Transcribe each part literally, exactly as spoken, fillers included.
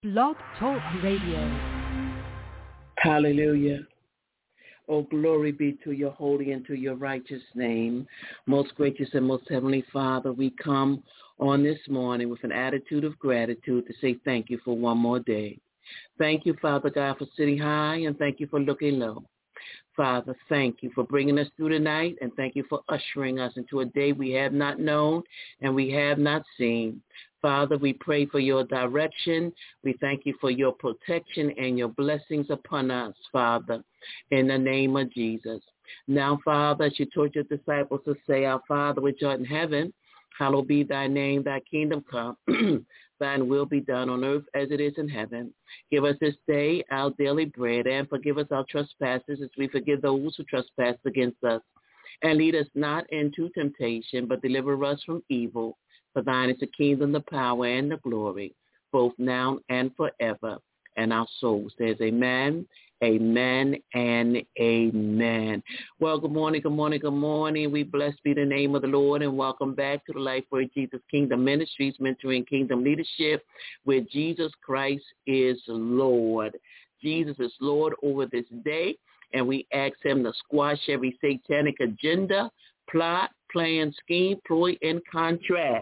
Blog Talk Radio. Hallelujah. Oh, glory be to your holy and to your righteous name. Most gracious and most heavenly Father, we come on this morning with an attitude of gratitude to say thank you for one more day. Thank you, Father God, for sitting high, and thank you for looking low. Father, thank you for bringing us through the night, and thank you for ushering us into a day we have not known and we have not seen. Father, we pray for your direction. We thank you for your protection and your blessings upon us, Father, in the name of Jesus. Now, Father, as you taught your disciples to say, Our Father which art in heaven, hallowed be thy name, thy kingdom come. Thine will be done on earth as it is in heaven. Give us this day our daily bread, and forgive us our trespasses as we forgive those who trespass against us. And lead us not into temptation, but deliver us from evil. For thine is the kingdom, the power, and the glory, both now and forever. And our soul says amen, amen, and amen. Well, good morning, good morning, good morning. We blessed be the name of the Lord, and welcome back to the Life Word Jesus Kingdom Ministries, mentoring kingdom leadership, where Jesus Christ is Lord. Jesus is Lord over this day, and we ask him to squash every satanic agenda, plot, plan, scheme, ploy, and contract.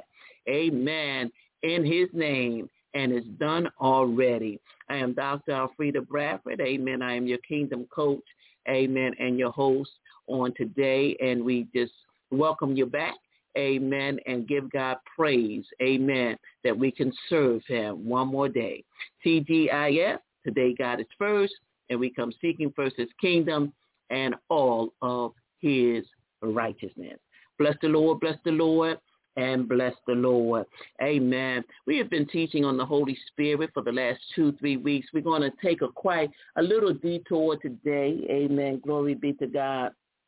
Amen. In his name. And it's done already. I am Doctor Alfreda Bradford. Amen. I am your kingdom coach. Amen. And your host on today. And we just welcome you back. Amen. And give God praise. Amen. That we can serve him one more day. T G I F, today God is first. And we come seeking first his kingdom and all of his righteousness. Bless the Lord. Bless the Lord. And bless the Lord. Amen. We have been teaching on the Holy Spirit for the last two, three weeks. We're going to take a quite a little detour today. Amen. Glory be to God.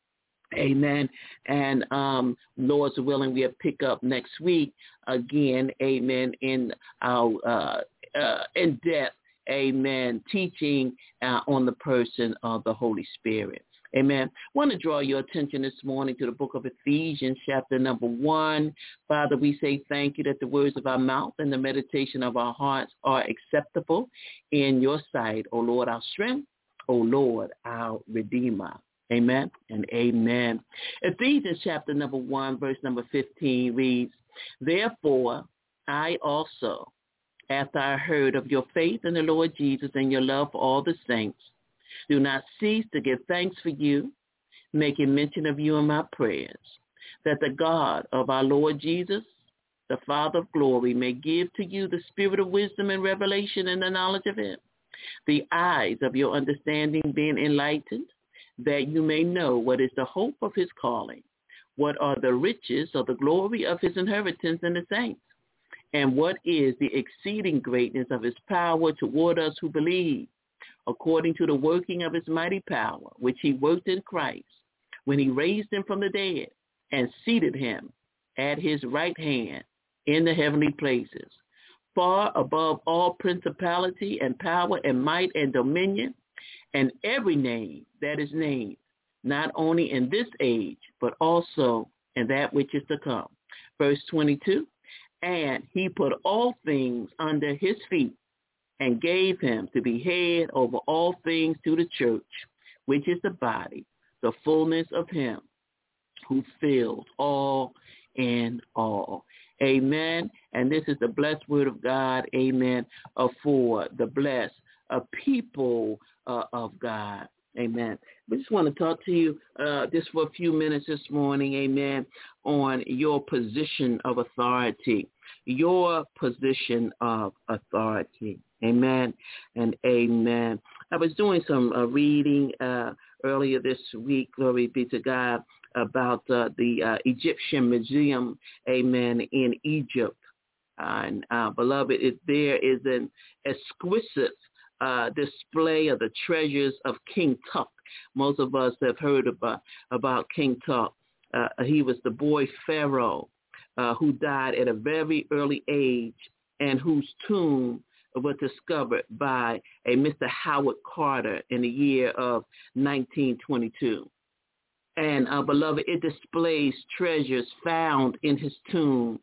Amen. And um, Lord's willing, we'll pick up next week again. Amen. In our uh, uh, in-depth, amen, teaching uh, on the person of the Holy Spirit. Amen. I want to draw your attention this morning to the book of Ephesians, chapter number one. Father, we say thank you that the words of our mouth and the meditation of our hearts are acceptable in your sight, O Lord, our strength, O Lord, our Redeemer. Amen and amen. Ephesians chapter number one, verse number fifteen reads, Therefore, I also, after I heard of your faith in the Lord Jesus and your love for all the saints, do not cease to give thanks for you, making mention of you in my prayers, that the God of our Lord Jesus, the Father of glory, may give to you the spirit of wisdom and revelation and the knowledge of him, the eyes of your understanding being enlightened, that you may know what is the hope of his calling, what are the riches of the glory of his inheritance in the saints, and what is the exceeding greatness of his power toward us who believe, according to the working of his mighty power, which he worked in Christ, when he raised him from the dead and seated him at his right hand in the heavenly places, far above all principality and power and might and dominion, and every name that is named, not only in this age, but also in that which is to come. Verse twenty-two, and he put all things under his feet, and gave him to be head over all things to the church, which is the body, the fullness of him who fills all in all. Amen. And this is the blessed word of God, amen, uh, for the blessed uh, people uh, of God. Amen. We just want to talk to you uh, just for a few minutes this morning, amen, on your position of authority, your position of authority. Amen and amen. I was doing some uh, reading uh, earlier this week, glory be to God, about uh, the uh, Egyptian Museum, amen, in Egypt. Uh, and uh, beloved, it, there is an exquisite uh, display of the treasures of King Tut. Most of us have heard about, about King Tut. Uh, he was the boy Pharaoh uh, who died at a very early age, and whose tomb was discovered by a Mister Howard Carter in the year of nineteen twenty-two. And, uh, beloved, it displays treasures found in his tomb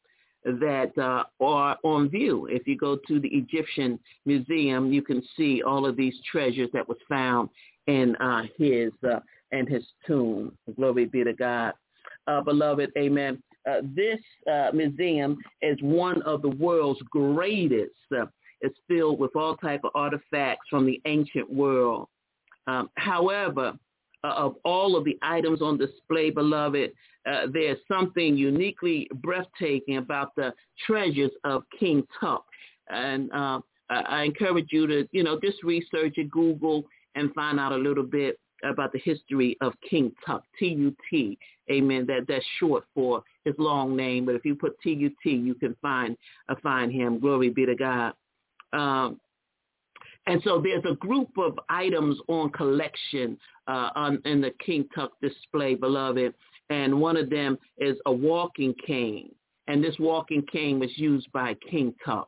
that uh, are on view. If you go to the Egyptian Museum, you can see all of these treasures that was found in uh, his uh, in his tomb. Glory be to God. Uh, beloved, amen. Uh, this uh, museum is one of the world's greatest. Uh, it's filled with all type of artifacts from the ancient world. Um, however, uh, of all of the items on display, beloved, uh, there's something uniquely breathtaking about the treasures of King Tut. And uh, I, I encourage you to, you know, just research it, Google, and find out a little bit about the history of King Tut, T U T, amen. That that's short for his long name, but if you put T U T, you can find uh, find him. Glory be to God. Um, and so there's a group of items on collection uh, on in the King Tut display, beloved, and one of them is a walking cane, and this walking cane was used by King Tut.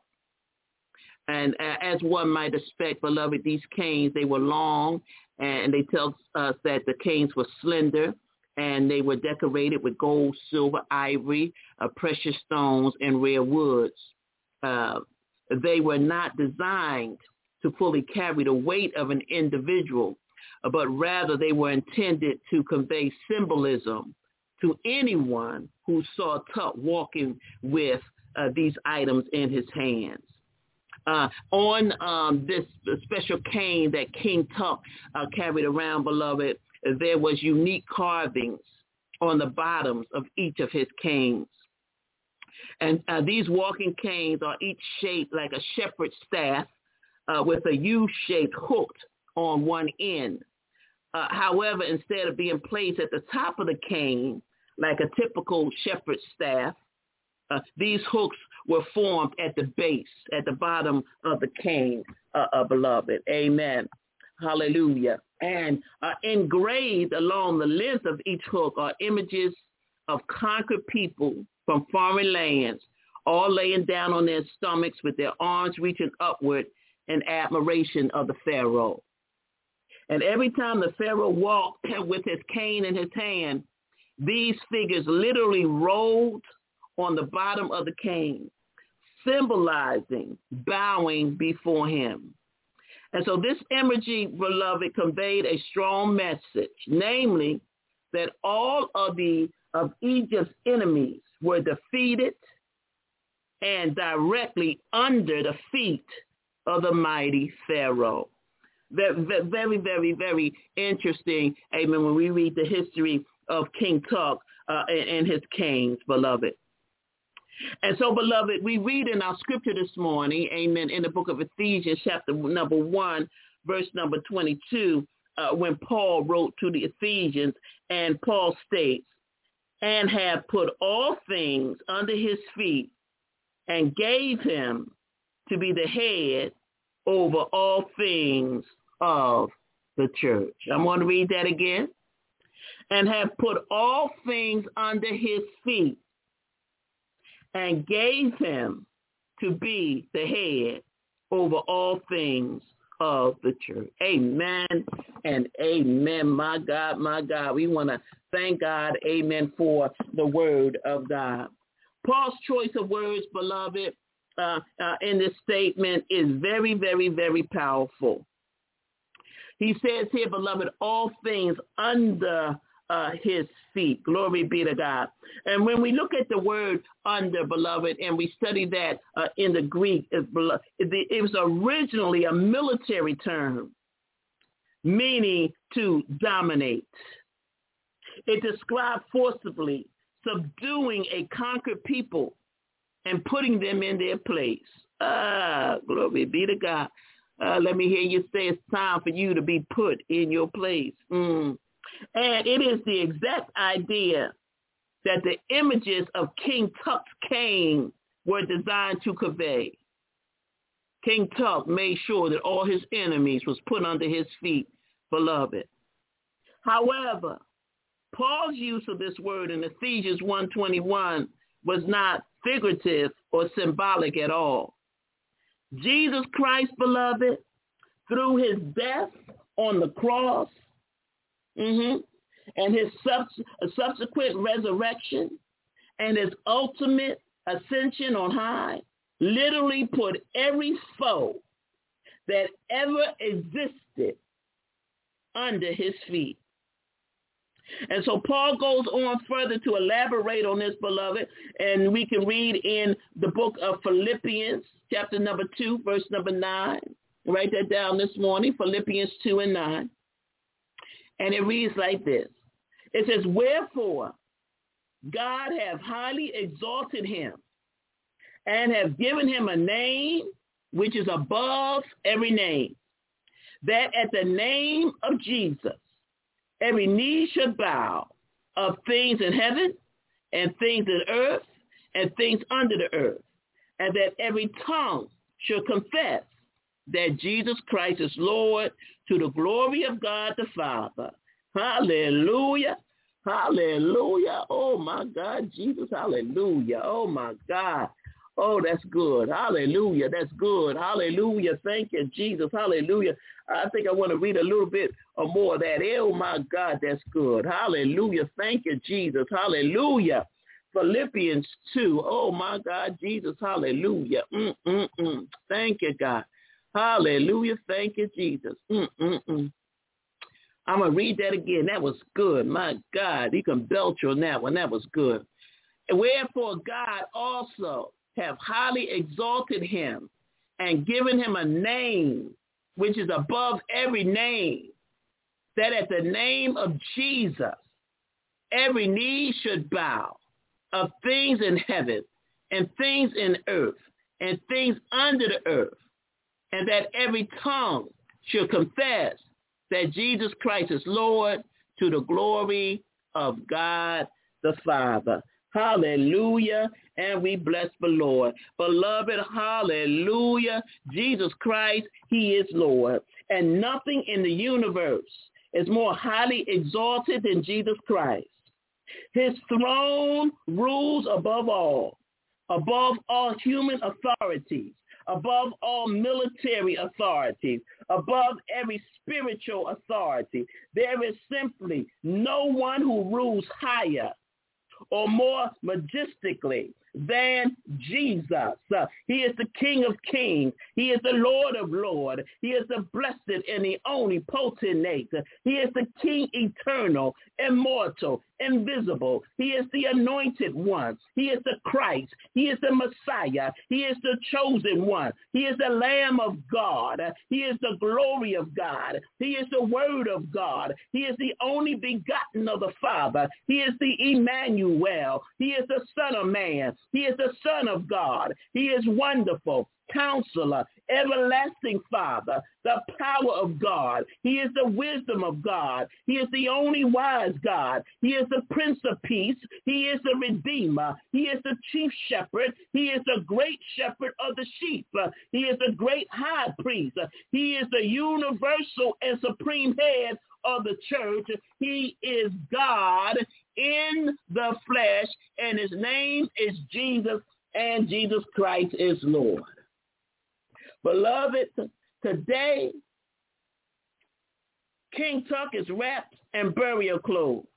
And uh, as one might expect, beloved, these canes, they were long, and they tell us that the canes were slender, and they were decorated with gold, silver, ivory, uh, precious stones, and rare woods. Uh, they were not designed to fully carry the weight of an individual, uh, but rather they were intended to convey symbolism to anyone who saw Tut walking with uh, these items in his hands. Uh, on um, this special cane that King Tut uh, carried around, beloved, there was unique carvings on the bottoms of each of his canes. And uh, these walking canes are each shaped like a shepherd's staff uh, with a U-shape hooked on one end. Uh, however, instead of being placed at the top of the cane like a typical shepherd's staff, uh, these hooks were formed at the base, at the bottom of the cane, uh, uh, beloved. Amen. Hallelujah. And uh, engraved along the length of each hook are images of conquered people from foreign lands, all laying down on their stomachs with their arms reaching upward in admiration of the Pharaoh. And every time the Pharaoh walked with his cane in his hand, these figures literally rolled on the bottom of the cane, symbolizing bowing before him. And so this imagery, beloved, conveyed a strong message, namely that all of the of Egypt's enemies were defeated and directly under the feet of the mighty Pharaoh. Very, very, very, very interesting, amen, when we read the history of King Tut uh, and, and his canes, beloved. And so, beloved, we read in our scripture this morning, amen, in the book of Ephesians, chapter number one, verse number twenty-two, uh, when Paul wrote to the Ephesians, and Paul states, and have put all things under his feet and gave him to be the head over all things of the church. I'm going to read that again. And have put all things under his feet and gave him to be the head over all things of the church. Amen and amen. My God, my God. We want to thank God, amen, for the word of God. Paul's choice of words, beloved, uh, uh, in this statement is very, very, very powerful. He says here, beloved, all things under Uh, his feet. Glory be to God. And when we look at the word under, beloved, and we study that uh, in the Greek, it, it was originally a military term, meaning to dominate. It described forcibly subduing a conquered people and putting them in their place. Ah, glory be to God. Uh, let me hear you say it's time for you to be put in your place. Mm. And it is the exact idea that the images of King Tut's cane were designed to convey. King Tut made sure that all his enemies was put under his feet, beloved. However, Paul's use of this word in Ephesians one twenty-one was not figurative or symbolic at all. Jesus Christ, beloved, through his death on the cross, Mm-hmm. and his sub- subsequent resurrection and his ultimate ascension on high, literally put every foe that ever existed under his feet. And so Paul goes on further to elaborate on this, beloved, and we can read in the book of Philippians, chapter number two, verse number nine. Write that down this morning, Philippians two and nine. And it reads like this. It says, wherefore God hath highly exalted him and have given him a name which is above every name, that at the name of Jesus every knee should bow, of things in heaven and things in earth and things under the earth, and that every tongue should confess that Jesus Christ is Lord, to the glory of God the Father. Hallelujah. Hallelujah. Oh, my God, Jesus. Hallelujah. Oh, my God. Oh, that's good. Hallelujah. That's good. Hallelujah. Thank you, Jesus. Hallelujah. I think I want to read a little bit or more of that. Oh, my God, that's good. Hallelujah. Thank you, Jesus. Hallelujah. Philippians two. Oh, my God, Jesus. Hallelujah. Mm-mm-mm. Thank you, God. Hallelujah. Thank you, Jesus. Mm-mm-mm. I'm going to read that again. That was good. My God, you can belch on that one. That was good. And wherefore God also have highly exalted him and given him a name which is above every name, that at the name of Jesus every knee should bow, of things in heaven and things in earth and things under the earth, and that every tongue should confess that Jesus Christ is Lord, to the glory of God the Father. Hallelujah. And we bless the Lord. Beloved, hallelujah. Jesus Christ, he is Lord. And nothing in the universe is more highly exalted than Jesus Christ. His throne rules above all, above all human authorities, above all military authorities, above every spiritual authority. There is simply no one who rules higher or more majestically than Jesus. Uh, he is the King of kings. He is the Lord of lords. He is the blessed and the only potentate. He is the King eternal, immortal, invisible. He is the anointed one. He is the Christ. He is the Messiah. He is the chosen one. He is the Lamb of God. He is the glory of God. He is the Word of God. He is the only begotten of the Father. He is the Emmanuel. He is the Son of Man. He is the Son of God. He is wonderful, Counselor, everlasting Father, the power of God. He is the wisdom of God. He is the only wise God. He is the Prince of Peace. He is the Redeemer. He is the Chief Shepherd. He is the great shepherd of the sheep. He is the great high priest. He is the universal and supreme head of the church. He is God in the flesh, and his name is Jesus, and Jesus Christ is Lord. Beloved, today, King Tut is wrapped in burial clothes,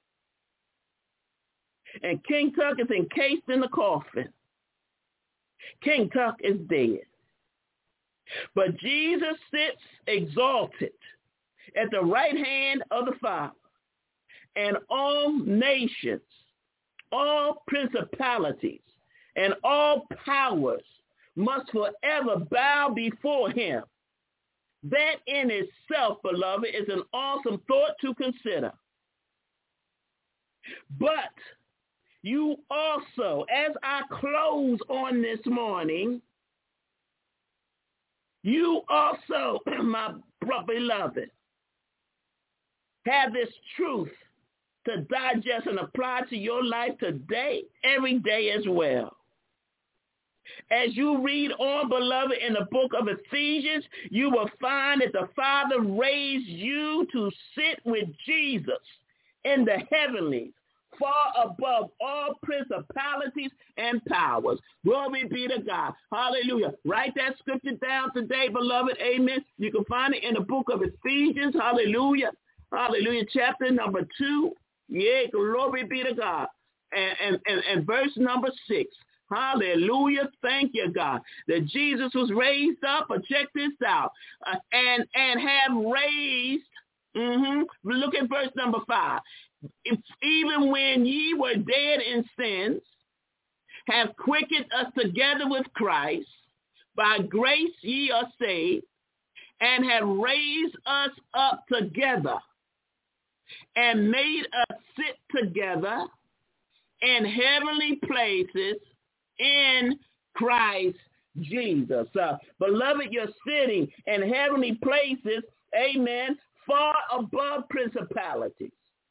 and King Tut is encased in the coffin. King Tut is dead. But Jesus sits exalted at the right hand of the Father, and all nations, all principalities, and all powers must forever bow before him. That in itself, beloved, is an awesome thought to consider. But you also, as I close on this morning, you also, my beloved, have this truth to digest and apply to your life today, every day as well. As you read on, beloved, in the book of Ephesians, you will find that the Father raised you to sit with Jesus in the heavenlies, far above all principalities and powers. Glory be to God. Hallelujah. Write that scripture down today, beloved. Amen. You can find it in the book of Ephesians. Hallelujah. Hallelujah. Chapter number two. Yeah, glory be to God. And, and, and, and verse number six. Hallelujah. Thank you, God. That Jesus was raised up, but check this out, uh, and, and have raised, mm-hmm, look at verse number five. If, even when ye were dead in sins, have quickened us together with Christ. By grace ye are saved, and have raised us up together, and made us sit together in heavenly places in Christ Jesus. Uh, beloved, you're sitting in heavenly places, amen, far above principalities.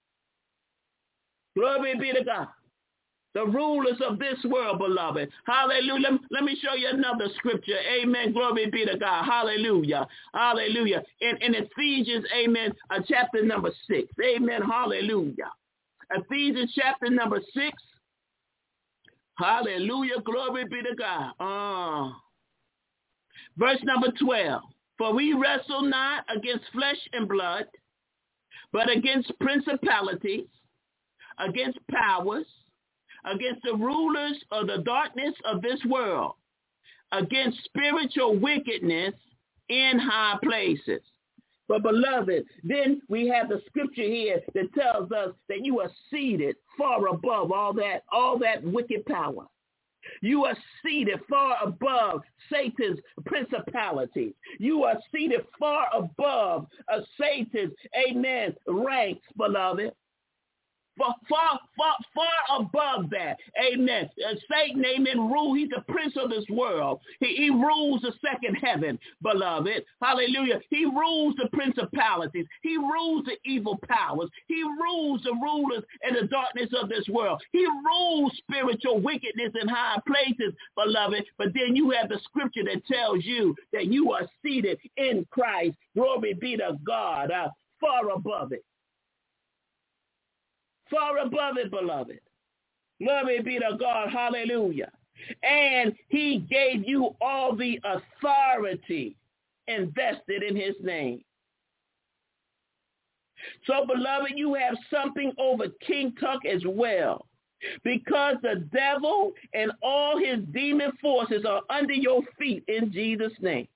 Glory be to God. The rulers of this world, beloved. Hallelujah. Let, let me show you another scripture. Amen. Glory be to God. Hallelujah. Hallelujah. In, in Ephesians, amen, uh, chapter number six. Amen. Hallelujah. Ephesians chapter number six. Hallelujah. Glory be to God. Uh, verse number twelve. For we wrestle not against flesh and blood, but against principalities, against powers, against the rulers of the darkness of this world, against spiritual wickedness in high places. But beloved, then we have the scripture here that tells us that you are seated far above all that, all that wicked power. You are seated far above Satan's principalities. You are seated far above uh, Satan's, amen, ranks, beloved. Far, far, far, far above that. Amen. Uh, Satan, amen, rule. He's the prince of this world. He, he rules the second heaven, beloved. Hallelujah. He rules the principalities. He rules the evil powers. He rules the rulers and the darkness of this world. He rules spiritual wickedness in high places, beloved. But then you have the scripture that tells you that you are seated in Christ. Glory be to God, uh, far above it. Far above it, beloved. Glory be to God. Hallelujah. And he gave you all the authority invested in his name. So, beloved, you have something over King Tut as well, because the devil and all his demon forces are under your feet in Jesus' name.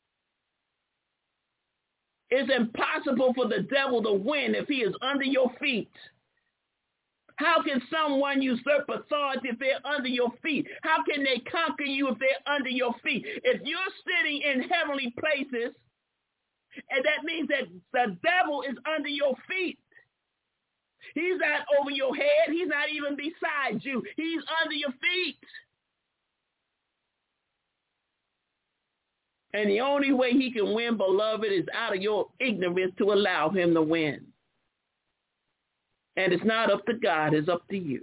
It's impossible for the devil to win if he is under your feet. How can someone usurp authority if they're under your feet? How can they conquer you if they're under your feet? If you're sitting in heavenly places, and that means that the devil is under your feet. He's not over your head. He's not even beside you. He's under your feet. And the only way he can win, beloved, is out of your ignorance to allow him to win. And it's not up to God, it's up to you.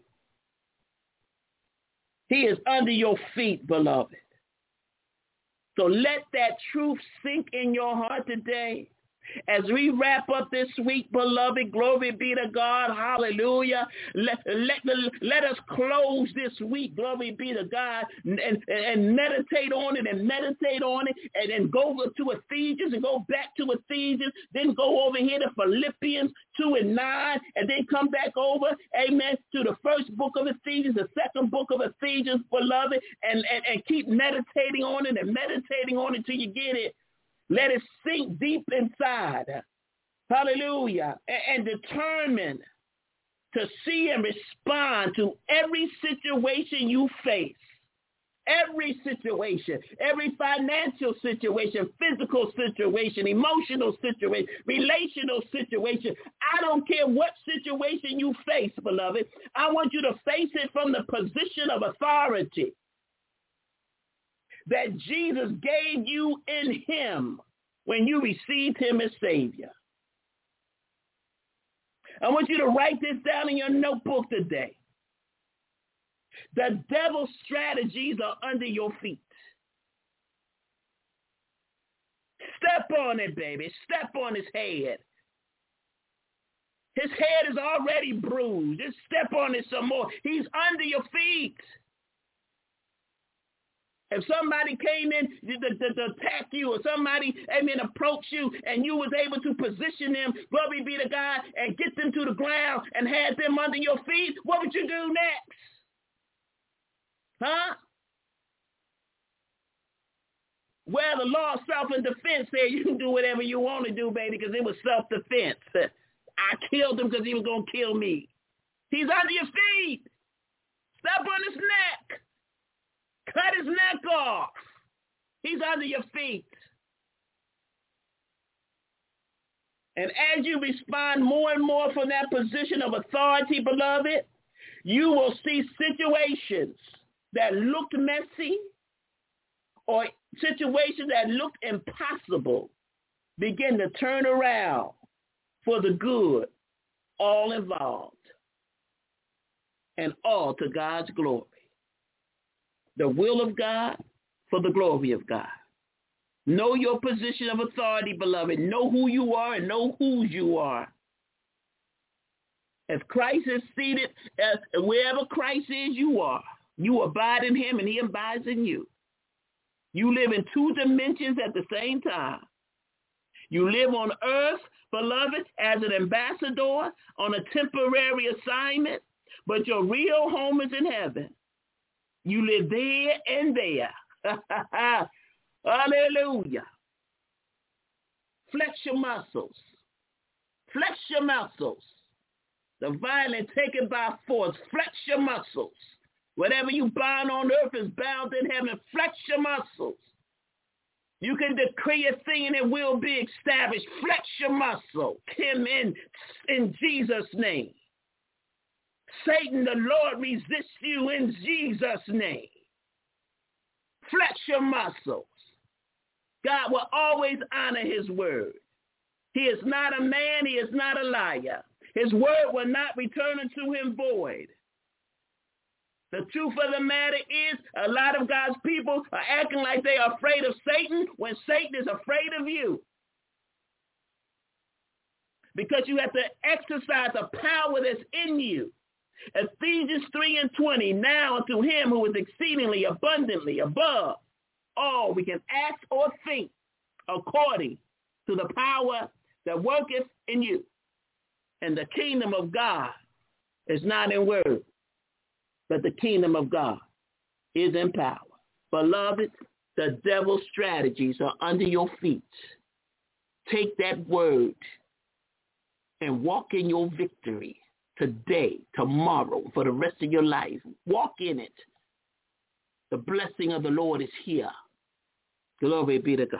He is under your feet, beloved. So let that truth sink in your heart today. As we wrap up this week, beloved, glory be to God, hallelujah. Let, let, let us close this week, glory be to God, and, and meditate on it and meditate on it, and then go to Ephesians and go back to Ephesians, then go over here to Philippians two and nine, and then come back over, amen, to the first book of Ephesians, the second book of Ephesians, beloved, and, and, and keep meditating on it and meditating on it till you get it. Let it sink deep inside. Hallelujah. And, and determine to see and respond to every situation you face. Every situation, every financial situation, physical situation, emotional situation, relational situation. I don't care what situation you face, beloved. I want you to face it from the position of authority that Jesus gave you in him when you received him as Savior. I want you to write this down in your notebook today. The devil's strategies are under your feet. Step on it, baby. Step on his head. His head is already bruised. Just step on it some more. He's under your feet. If somebody came in to, to, to attack you, or somebody, amen, approached you, and you was able to position them, glory be to God, and get them to the ground and had them under your feet, what would you do next? Huh? Where the law of self-defense said you can do whatever you want to do, baby, because it was self-defense. I killed him because he was going to kill me. He's under your feet. Step on his neck. Cut his neck off. He's under your feet. And as you respond more and more from that position of authority, beloved, you will see situations that looked messy or situations that looked impossible begin to turn around for the good, all involved, and all to God's glory. The will of God for the glory of God. Know your position of authority, beloved. Know who you are and know whose you are. As Christ is seated, as wherever Christ is, you are. You abide in him and he abides in you. You live in two dimensions at the same time. You live on earth, beloved, as an ambassador on a temporary assignment, but your real home is in heaven. You live there and there. Hallelujah. Flex your muscles. Flex your muscles. The violent taken by force. Flex your muscles. Whatever you bind on earth is bound in heaven. Flex your muscles. You can decree a thing and it will be established. Flex your muscle. Him in, in Jesus' name. Satan, the Lord resists you in Jesus' name. Flex your muscles. God will always honor his word. He is not a man. He is not a liar. His word will not return unto him void. The truth of the matter is a lot of God's people are acting like they are afraid of Satan when Satan is afraid of you. Because you have to exercise the power that's in you. Ephesians three and twenty, now unto him who is exceedingly abundantly above all we can ask or think according to the power that worketh in you. And the kingdom of God is not in word, but the kingdom of God is in power. Beloved, the devil's strategies are under your feet. Take that word and walk in your victory today, tomorrow, for the rest of your life. Walk in it. The blessing of the Lord is here. Glory be to God.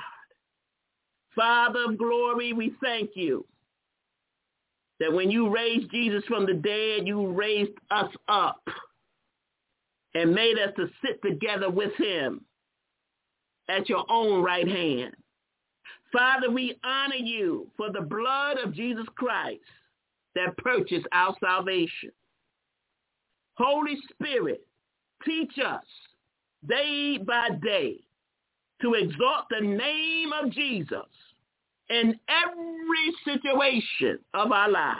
Father of glory, we thank you that when you raised Jesus from the dead, you raised us up and made us to sit together with him at your own right hand. Father, we honor you for the blood of Jesus Christ that purchased our salvation. Holy Spirit, teach us day by day to exalt the name of Jesus in every situation of our lives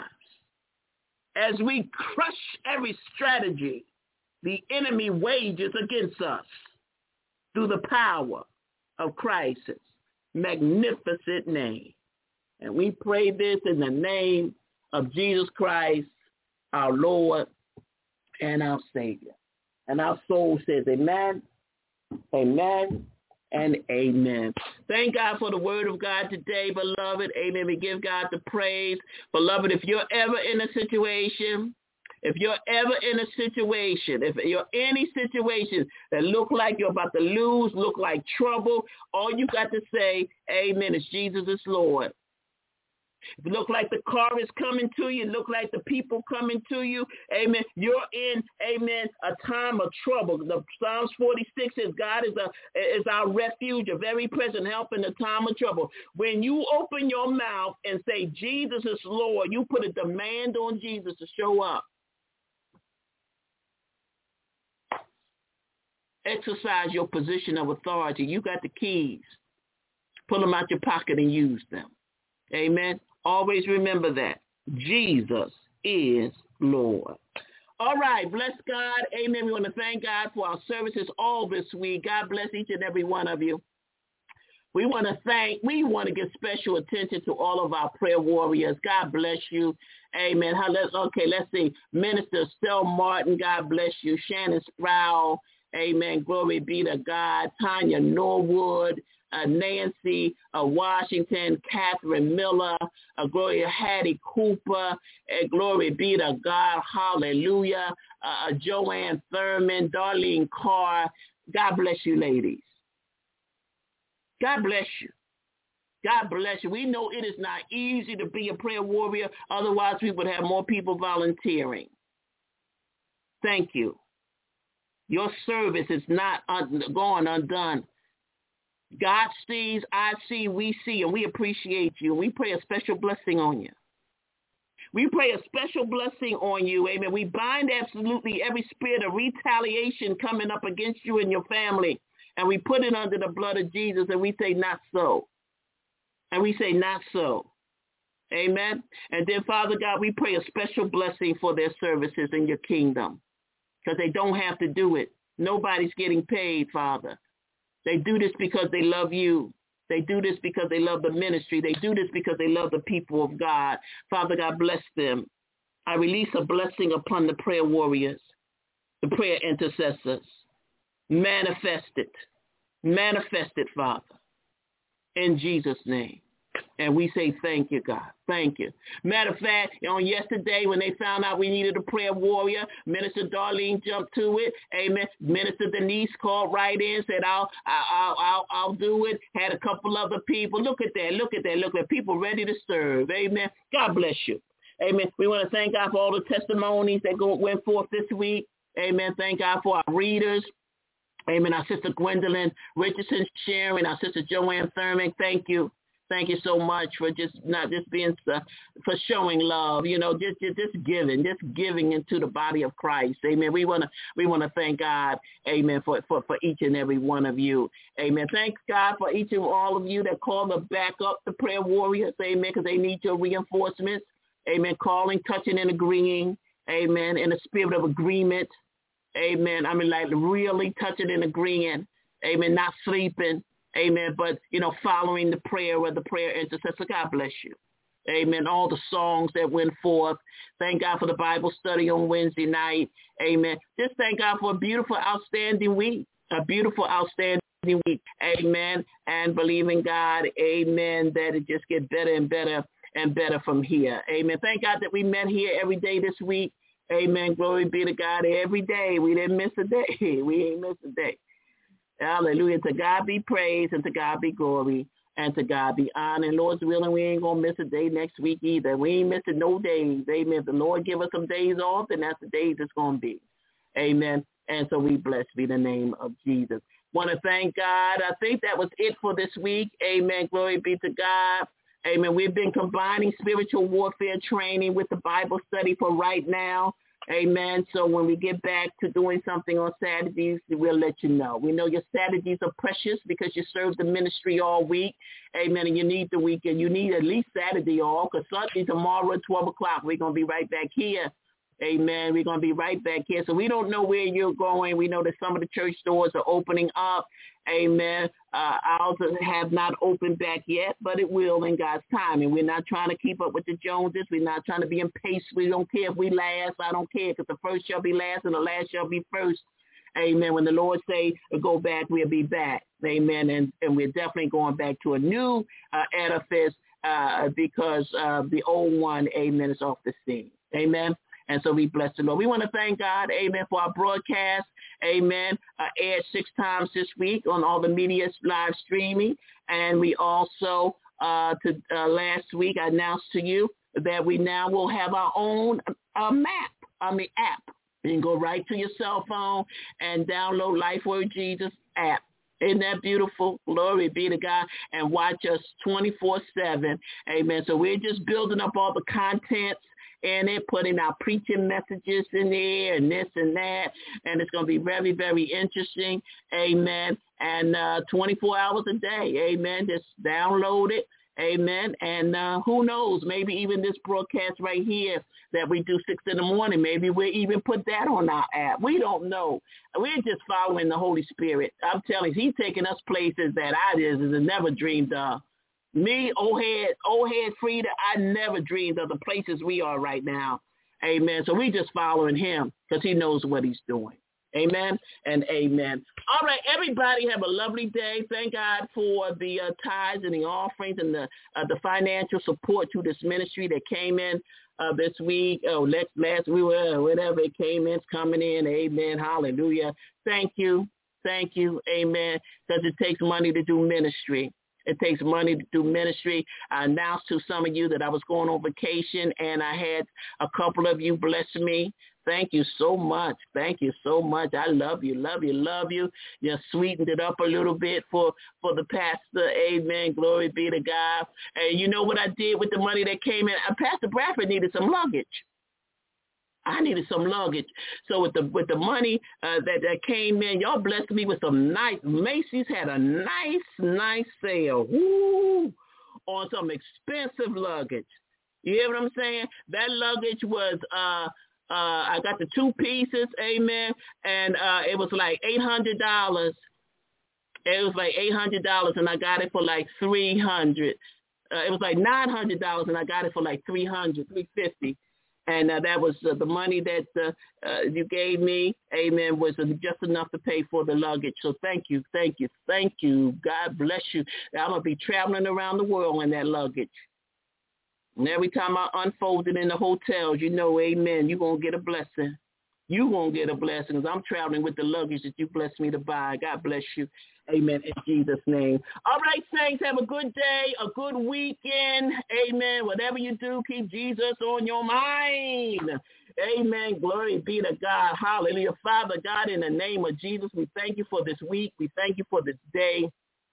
as we crush every strategy the enemy wages against us through the power of Christ's magnificent name. And we pray this in the name of Jesus Christ, our Lord and our Savior. And our soul says amen, amen, and amen. Thank God for the word of God today, beloved. Amen. We give God the praise. Beloved, if you're ever in a situation, if you're ever in a situation, if you're any situation that look like you're about to lose, look like trouble, all you got to say, amen, is Jesus is Lord. If it look like the car is coming to you, look like the people coming to you, amen, you're in, amen, a time of trouble. The Psalms forty-six says God is a is our refuge, a very present help in the time of trouble. When you open your mouth and say Jesus is Lord, you put a demand on Jesus to show up. Exercise your position of authority. You got the keys. Pull them out your pocket and use them. Amen. Always remember that. Jesus is Lord. All right. Bless God. Amen. We want to thank God for our services all this week. God bless each and every one of you. We want to thank, we want to give special attention to all of our prayer warriors. God bless you. Amen. How, let's, okay, let's see. Minister Stell Martin, God bless you. Shannon Sproul, amen. Glory be to God. Tanya Norwood, uh, Nancy uh, Washington, Catherine Miller, uh, Gloria Hattie Cooper, and glory be to God, hallelujah, uh, Joanne Thurman, Darlene Carr. God bless you, ladies. God bless you. God bless you. We know it is not easy to be a prayer warrior. Otherwise, we would have more people volunteering. Thank you. Your service is not un- gone undone. God sees, I see, we see, and we appreciate you. We pray a special blessing on you. We pray a special blessing on you. Amen. We bind absolutely every spirit of retaliation coming up against you and your family. And we put it under the blood of Jesus, and we say, not so. And we say, not so. Amen. And then, Father God, we pray a special blessing for their services in your kingdom, because they don't have to do it. Nobody's getting paid, Father. They do this because they love you. They do this because they love the ministry. They do this because they love the people of God. Father God, bless them. I release a blessing upon the prayer warriors, the prayer intercessors. Manifest it. Manifest it, Father, in Jesus' name. And we say thank you, God. Thank you. Matter of fact, on yesterday when they found out we needed a prayer warrior, Minister Darlene jumped to it. Amen. Minister Denise called right in, said, I'll, I'll, I'll, I'll do it. Had a couple other people. Look at that. Look at that. Look at people ready to serve. Amen. God bless you. Amen. We want to thank God for all the testimonies that go, went forth this week. Amen. Thank God for our readers. Amen. Our sister Gwendolyn Richardson sharing, our sister Joanne Thurman. Thank you. Thank you so much for just not just being, uh, for showing love, you know, just, just just giving, just giving into the body of Christ. Amen. We want to we want to thank God, amen, for, for, for each and every one of you. Amen. Thanks, God, for each and all of you that call to back up the prayer warriors. Amen, because they need your reinforcements. Amen. Calling, touching, and agreeing. Amen. In a spirit of agreement. Amen. I mean, like really touching and agreeing. Amen. Not sleeping. Amen. But, you know, following the prayer of the prayer intercessor. God bless you. Amen. All the songs that went forth. Thank God for the Bible study on Wednesday night. Amen. Just thank God for a beautiful, outstanding week. A beautiful, outstanding week. Amen. And believe in God. Amen. That it just gets better and better and better from here. Amen. Thank God that we met here every day this week. Amen. Glory be to God. Every day. We didn't miss a day. We ain't missed a day. Hallelujah. To God be praised and to God be glory and to God be honor. And Lord's willing, we ain't going to miss a day next week either. We ain't missing no days. Amen. If the Lord give us some days off, then that's the days it's going to be. Amen. And so we bless be the name of Jesus. Want to thank God. I think that was it for this week. Amen. Glory be to God. Amen. We've been combining spiritual warfare training with the Bible study for right now. Amen. So when we get back to doing something on Saturdays, we'll let you know. We know your Saturdays are precious because you serve the ministry all week. Amen. And you need the weekend. You need at least Saturday off, because Sunday, tomorrow at twelve o'clock, we're going to be right back here. Amen. We're going to be right back here. So we don't know where you're going. We know that some of the church doors are opening up. Amen. Uh, ours have not opened back yet, but it will in God's time. And we're not trying to keep up with the Joneses. We're not trying to be impatient. We don't care if we last. I don't care, because the first shall be last and the last shall be first. Amen. When the Lord say go back, we'll be back. Amen. And, and we're definitely going back to a new uh, edifice uh, because uh, the old one, amen, is off the scene. Amen. And so we bless the Lord. We want to thank God, amen, for our broadcast, amen, uh, aired six times this week on all the media live streaming. And we also, uh, to uh, last week, I announced to you that we now will have our own uh, map on the app. You can go right to your cell phone and download Life Word Jesus app. Isn't that beautiful? Glory be to God. And watch us twenty-four seven. Amen. So we're just building up all the contents in it, putting our preaching messages in there and this and that. And it's going to be very, very interesting. Amen. And uh, twenty-four hours a day. Amen. Just download it. Amen. And uh, who knows, maybe even this broadcast right here that we do six in the morning, maybe we'll even put that on our app. We don't know. We're just following the Holy Spirit. I'm telling you, he's taking us places that I just never dreamed of. Me, old head, old head Frida, I never dreamed of the places we are right now. Amen. So we just following him because he knows what he's doing. Amen and amen. All right, everybody have a lovely day. Thank God for the uh, tithes and the offerings and the uh, the financial support to this ministry that came in uh, this week. Oh, last, last week, uh, whatever it came in, it's coming in. Amen. Hallelujah. Thank you. Thank you. Amen. Because it takes money to do ministry. It takes money to do ministry. I announced to some of you that I was going on vacation, and I had a couple of you bless me. Thank you so much. Thank you so much. I love you, love you, love you. You sweetened it up a little bit for, for the pastor. Amen. Glory be to God. And you know what I did with the money that came in? Uh, Pastor Bradford needed some luggage. I needed some luggage. So with the with the money uh, that, that came in, y'all blessed me with some nice, Macy's had a nice, nice sale woo, on some expensive luggage. You hear what I'm saying? That luggage was, uh, uh, I got the two pieces, amen, and uh, it was like eight hundred dollars. It was like eight hundred dollars, and I got it for like three hundred dollars. Uh, it was like nine hundred dollars, and I got it for like three hundred dollars, three hundred fifty dollars. And uh, that was uh, the money that uh, uh, you gave me, amen, was uh, just enough to pay for the luggage. So thank you, thank you, thank you. God bless you. I'm going to be traveling around the world in that luggage. And every time I unfold it in the hotels, you know, amen, you're going to get a blessing. You're going to get a blessing because I'm traveling with the luggage that you blessed me to buy. God bless you. Amen. In Jesus' name. All right, saints, have a good day, a good weekend. Amen. Whatever you do, keep Jesus on your mind. Amen. Glory be to God. Hallelujah. Father God, in the name of Jesus, we thank you for this week. We thank you for this day.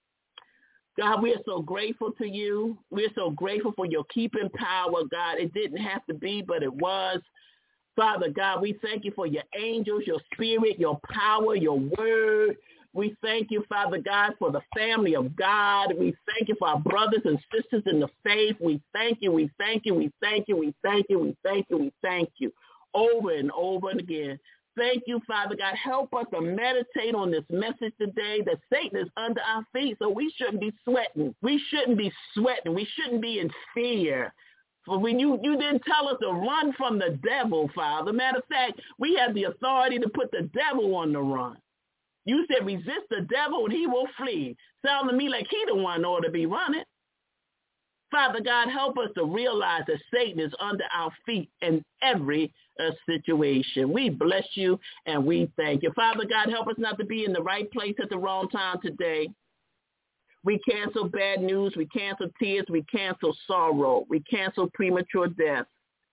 God, we are so grateful to you. We're so grateful for your keeping power, God. It didn't have to be, but it was. Father God, we thank you for your angels, your spirit, your power, your word. We thank you, Father God, for the family of God. We thank you for our brothers and sisters in the faith. We thank you, we thank you, we thank you, we thank you, we thank you, we thank you, over and over and again. Thank you, Father God. Help us to meditate on this message today that Satan is under our feet, so we shouldn't be sweating. We shouldn't be sweating. We shouldn't be in fear. For when you, you didn't tell us to run from the devil, Father. Matter of fact, we have the authority to put the devil on the run. You said resist the devil and he will flee. Sound to me like he the one ought to be running. Father God, help us to realize that Satan is under our feet in every uh, situation. We bless you and we thank you. Father God, help us not to be in the right place at the wrong time today. We cancel bad news. We cancel tears. We cancel sorrow. We cancel premature death.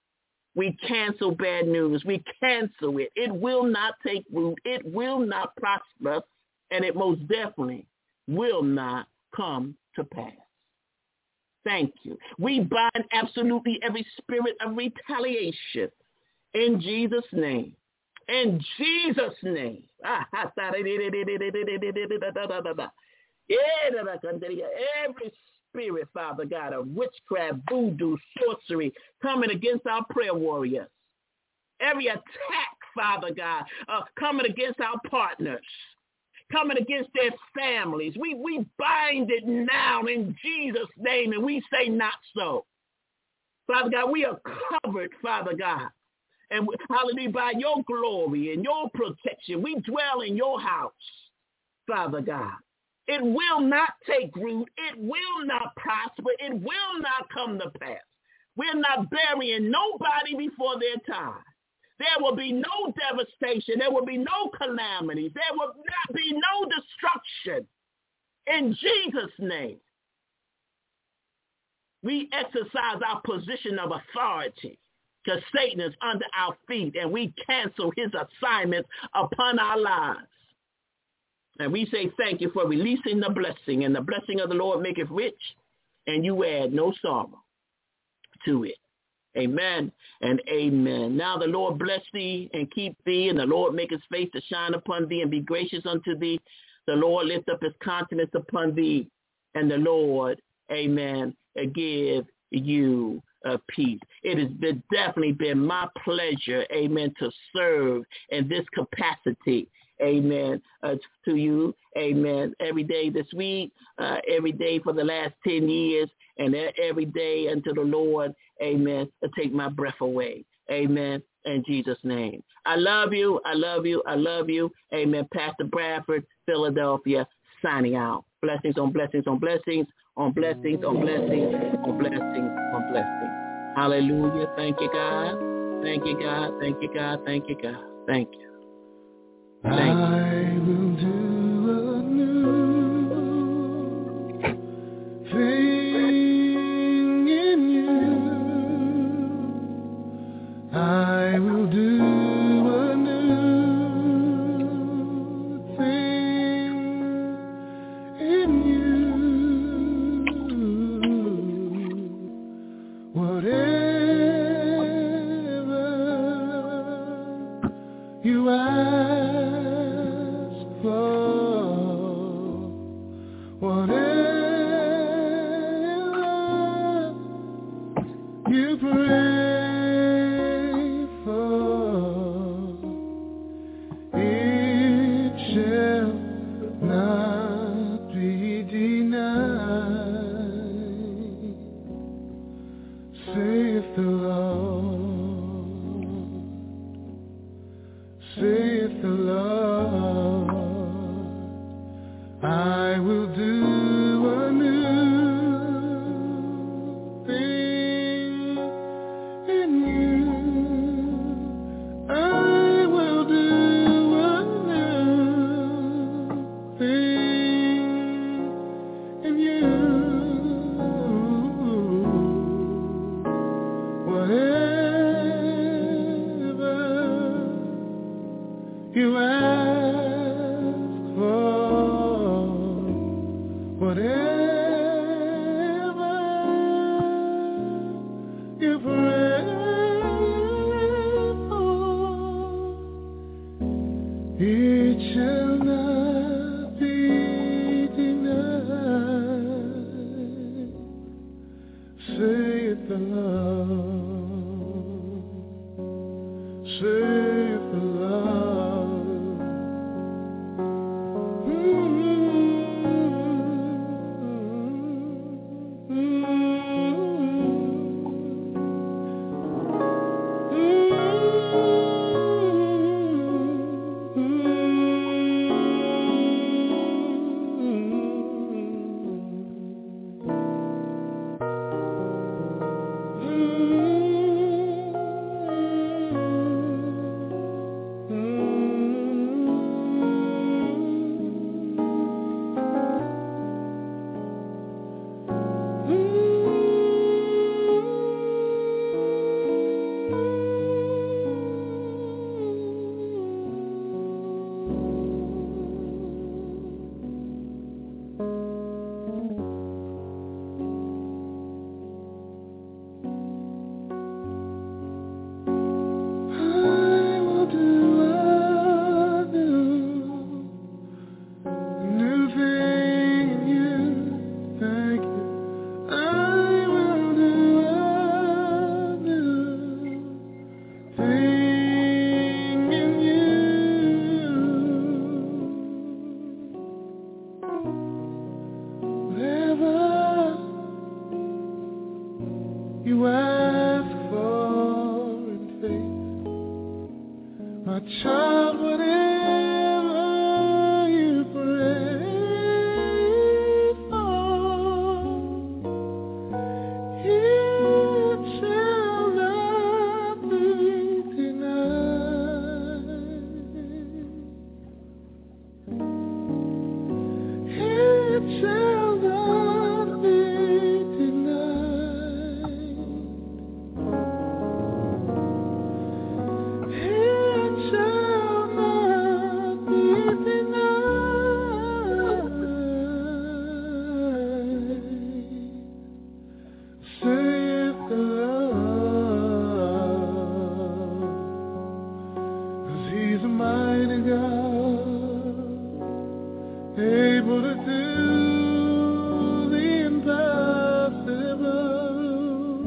We cancel bad news. We cancel it. It will not take root. It will not prosper. And it most definitely will not come to pass. Thank you. We bind absolutely every spirit of retaliation in Jesus' name. In Jesus' name. Every spirit, Father God, of witchcraft, voodoo, sorcery, coming against our prayer warriors. Every attack, Father God, uh, coming against our partners, coming against their families. We, we bind it now in Jesus' name, and we say not so. Father God, we are covered, Father God. And hallelujah, by your glory and your protection, we dwell in your house, Father God. It will not take root. It will not prosper. It will not come to pass. We're not burying nobody before their time. There will be no devastation. There will be no calamities. There will not be no destruction. In Jesus' name, we exercise our position of authority because Satan is under our feet, and we cancel his assignments upon our lives. And we say thank you for releasing the blessing, and the blessing of the Lord maketh rich, and you add no sorrow to it. Amen and amen. Now the Lord bless thee and keep thee, and the Lord make his face to shine upon thee and be gracious unto thee. The Lord lift up his countenance upon thee, and the Lord, amen, give you uh, peace. It has been, definitely been my pleasure, amen, to serve in this capacity. Amen, uh, to you, amen, every day this week, uh, every day for the last ten years, and every day until the Lord, amen, to take my breath away. Amen. In Jesus' name. I love you. I love you. I love you. Amen. Pastor Bradford, Philadelphia, signing out. Blessings on blessings on blessings on blessings on blessings on blessings on blessings. Hallelujah. Thank you, God. Thank you, God. Thank you, God. Thank you, God. Thank you. Thank you. I will do a new thing in you. I will do a new thing in you. Whatever you ask for, whatever you pray for, it shall not be denied, saith the Lord, saith the Lord. I will do a new thing in you. I will do a new thing in you. Whatever you ask for, whatever you pray for, it shall not be denied, saith the Lord, saith the Lord. You ask for in faith, my child, whatever you pray for, it shall not be denied. It shall not be able to do the impossible.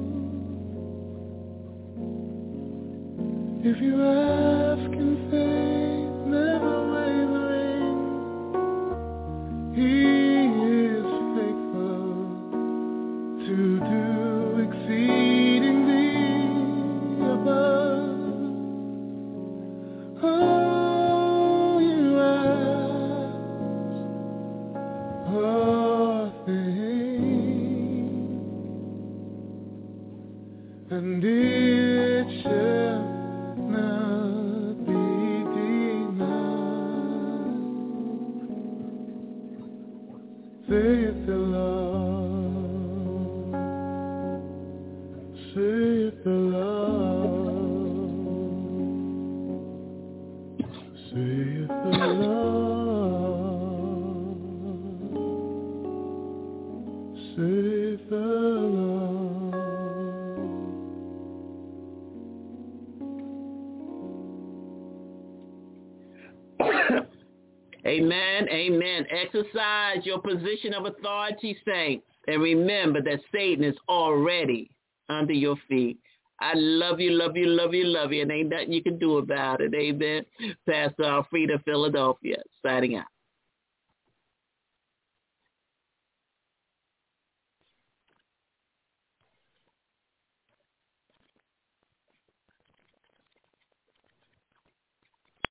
If you ask in faith, never wavering, He is faithful to do exceedingly abundantly and it shall not be denied, saith the Lord, saith the Lord, saith the Lord, saith the Lord. Amen, amen. Exercise your position of authority, saints, and remember that Satan is already under your feet. I love you, love you, love you, love you, and ain't nothing you can do about it. Amen. Pastor Alfreda, Philadelphia, signing out.